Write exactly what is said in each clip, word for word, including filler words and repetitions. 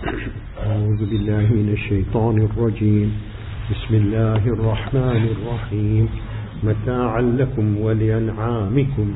أعوذ بالله من الشيطان الرجيم بسم الله الرحمن الرحيم متاعا لكم ولأنعامكم.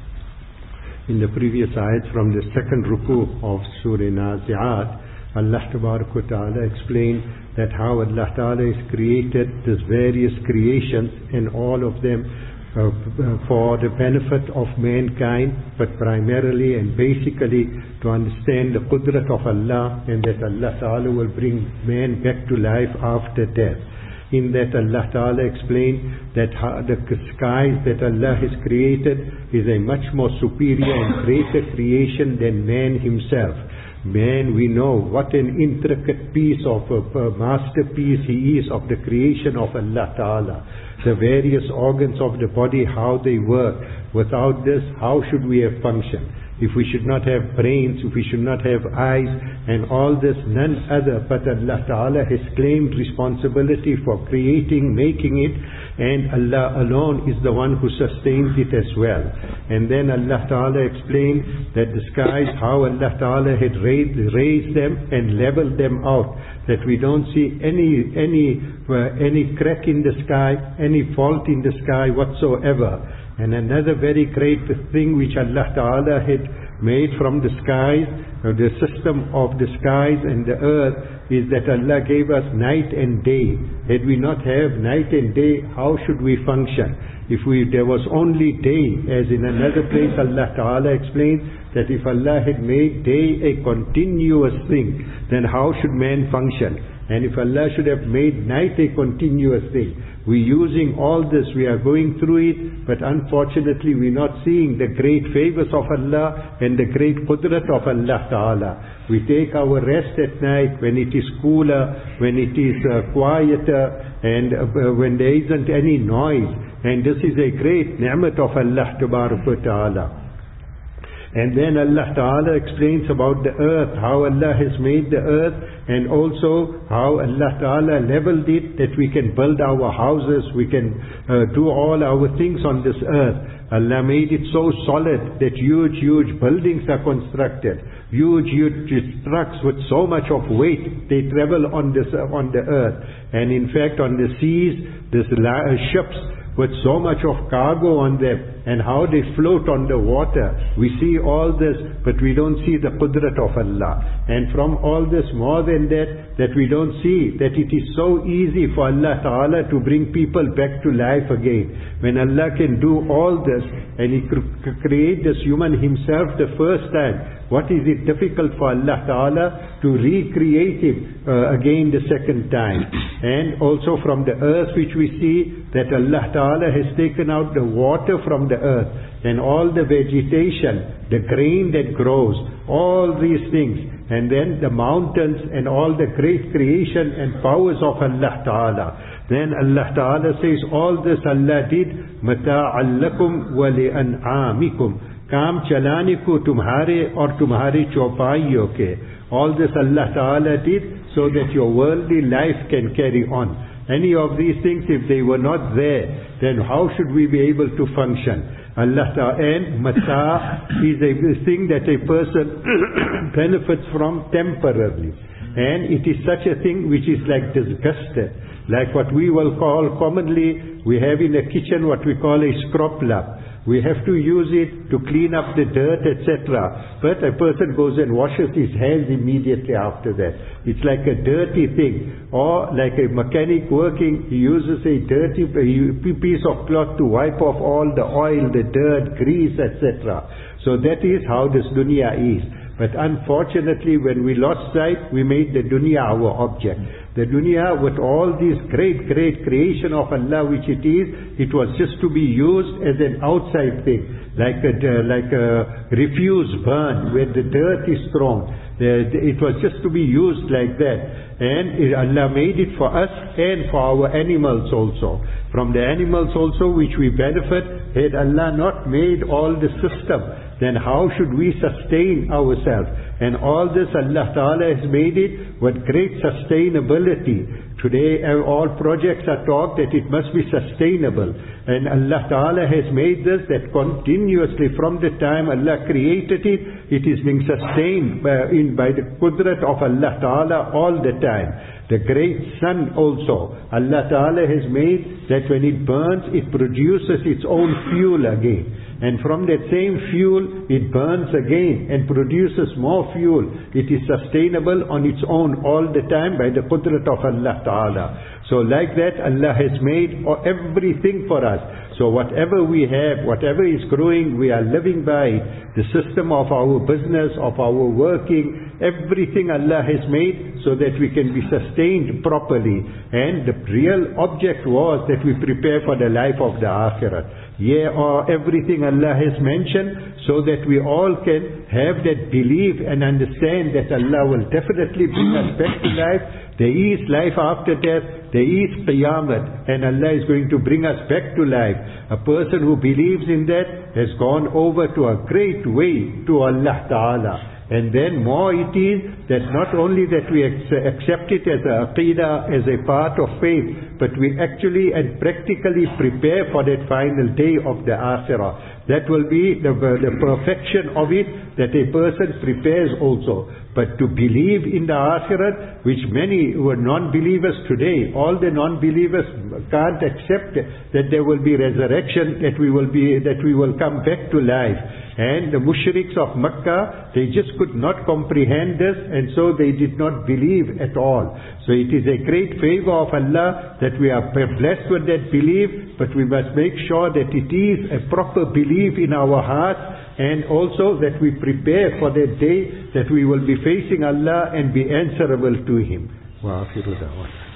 In the previous ayat from the second ruku of Surah Nazi'at, Allah Tabarak wa Ta'ala explained that how Allah Ta'ala has created these various creations and all of them uh, for the benefit of mankind, but primarily and basically to understand the qudrat of Allah, and that Allah Ta'ala will bring man back to life after death. In that Allah Ta'ala explained that the skies that Allah has created is a much more superior and greater creation than man himself. Man, we know what an intricate piece of a, a masterpiece he is of the creation of Allah Ta'ala. The various organs of the body, how they work. Without this, how should we have functioned? If we should not have brains, if we should not have eyes, and all this, none other but Allah Ta'ala has claimed responsibility for creating, making it, and Allah alone is the one who sustains it as well. And then Allah Ta'ala explained that the skies, how Allah Ta'ala had raised, raised them and leveled them out, that we don't see any any uh, any crack in the sky, any fault in the sky whatsoever. And another very great thing which Allah Ta'ala had made from the skies, uh, the system of the skies and the earth, is that Allah gave us night and day. Had we not have night and day, how should we function? If we there was only day, as in another place Allah Ta'ala explains that if Allah had made day a continuous thing, then how should man function? And if Allah should have made night a continuous thing, we're using all this, we are going through it, but unfortunately we're not seeing the great favors of Allah and the great qudrat of Allah Ta'ala. We take our rest at night when it is cooler, when it is uh, quieter, and uh, when there isn't any noise. And this is a great ni'mat of Allah Ta'ala. And then Allah Ta'ala explains about the earth, how Allah has made the earth, and also how Allah Ta'ala leveled it, that we can build our houses, we can uh, do all our things on this earth. Allah made it so solid that huge, huge buildings are constructed. Huge, huge trucks with so much of weight, they travel on this uh, on the earth. And in fact on the seas, there's uh, ships with so much of cargo on them, and how they float on the water. We see all this, but we don't see the qudrat of Allah. And from all this, more than that, that we don't see that it is so easy for Allah Ta'ala to bring people back to life again. When Allah can do all this, and He cr- create this human Himself the first time, what is it difficult for Allah Ta'ala to recreate him uh, again the second time? And also from the earth which we see that Allah Ta'ala has taken out the water from the earth, and all the vegetation, the grain that grows, all these things, and then the mountains and all the great creation and powers of Allah Ta'ala. Then Allah Ta'ala says all this Allah did mata'an lakum wa li'an'amikum, काम चलाने को तुम्हारे और तुम्हारी चौपाइयों के. All this Allah Ta'ala did so that your worldly life can carry on. Any of these things, if they were not there, then how should we be able to function? Allah Ta'ala, and mata is a thing that a person benefits from temporarily. And it is such a thing which is like disgusted. Like what we will call commonly, we have in a kitchen what we call a scrapla. We have to use it to clean up the dirt, et cetera. But a person goes and washes his hands immediately after that. It's like a dirty thing. Or like a mechanic working, he uses a dirty piece of cloth to wipe off all the oil, the dirt, grease, et cetera. So that is how this dunya is. But unfortunately, when we lost sight, we made the dunya our object. The dunya, with all this great, great creation of Allah which it is, it was just to be used as an outside thing, like a, like a refuse burn where the dirt is thrown. It was just to be used like that. And Allah made it for us and for our animals also. From the animals also which we benefit, had Allah not made all the system then how should we sustain ourselves? And all this Allah Ta'ala has made it with great sustainability. Today all projects are taught that it must be sustainable. And Allah Ta'ala has made this that continuously from the time Allah created it, it is being sustained by, in, by the qudrat of Allah Ta'ala all the time. The great sun also, Allah Ta'ala has made that when it burns, it produces its own fuel again. And from that same fuel, it burns again and produces more fuel. It is sustainable on its own all the time by the qudrat of Allah Ta'ala. So like that, Allah has made everything for us. So whatever we have, whatever is growing, we are living by the system of our business, of our working, everything Allah has made so that we can be sustained properly. And the real object was that we prepare for the life of the Akhirat. Yeah, or everything Allah has mentioned so that we all can have that belief and understand that Allah will definitely bring us back to life. There is life after death. There is Qiyamah, and Allah is going to bring us back to life. A person who believes in that has gone over to a great way to Allah Ta'ala. And then more it is that not only that we accept it as a aqidah, as a part of faith, but we actually and practically prepare for that final day of the Akhirah. That will be the, the perfection of it, that a person prepares also. But to believe in the Akhirat, which many who are non-believers today, all the non-believers can't accept that there will be resurrection, that we will be, that we will come back to life. And the mushriks of Makkah, they just could not comprehend this, and so they did not believe at all. So it is a great favor of Allah that we are blessed with that belief, but we must make sure that it is a proper belief in our hearts, and also that we prepare for that day that we will be facing Allah and be answerable to Him. Wa akhiru da'wana.